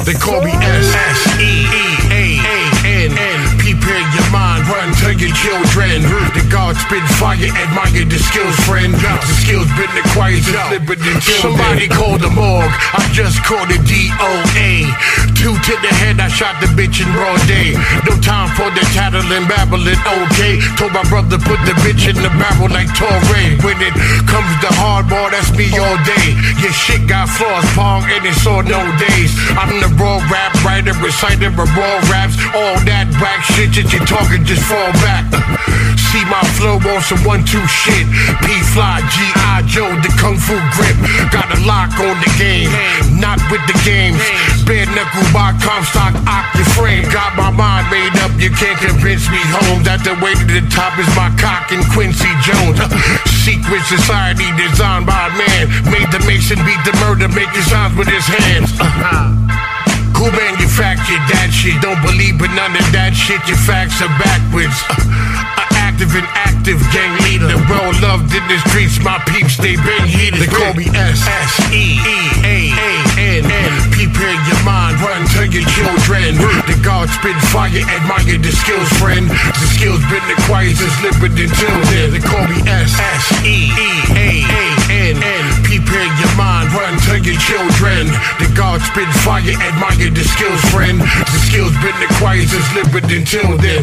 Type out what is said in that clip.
They call me S-S-E-E-A-A-N-N. Prepare your mind, run to your children. The God spit fire, admire the skills, friend. The skills been acquired, just live it until somebody called the morgue. I just called it DOA. 2 to the head, I shot the bitch in raw day. No time for the tattling, babbling, okay. Told my brother put the bitch in the barrel like Torre. When it comes to hardball, that's me all day. Your shit got flaws, Pong, and it's all no days. I'm the raw rap writer, reciter of raw raps. All that whack shit that you talking, just fall back. See my flow on some 1-2 shit. P-Fly, G.I. Joe, the Kung Fu grip. Got a lock on the game, not with the games. Bare knuckle by Comstock, Octaframe. Got my mind made up, you can't convince me home. That the way to the top is my cock and Quincy Jones. Secret society designed by a man. Made the Mason beat the murder, making sounds with his hands. Who manufactured that shit? Don't believe in none of that shit, your facts are backwards. Active and active gang leader, well loved in the streets, my peeps, they been heated. They call me S-S-E-E-A-A-N-N. Prepare your mind, run to your children. The God spit fire, admire the skills, friend. The skills been acquired, just live it until then. They call me S-S-E-E-A-A-N-N. Prepare your mind, run to your children. The God spit fire, admire the skills, friend. The skills been acquired, just live it until then.